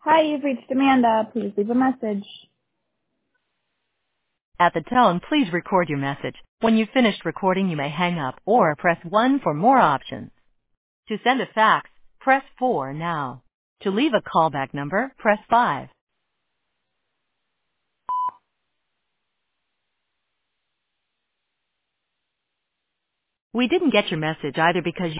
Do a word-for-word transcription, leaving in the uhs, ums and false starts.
Hi, you've reached Amanda. Please leave a message. At the tone, please record your message. When you've finished recording, you may hang up or press one for more options. To send a fax, press four now. To leave a callback number, press five. We didn't get your message either because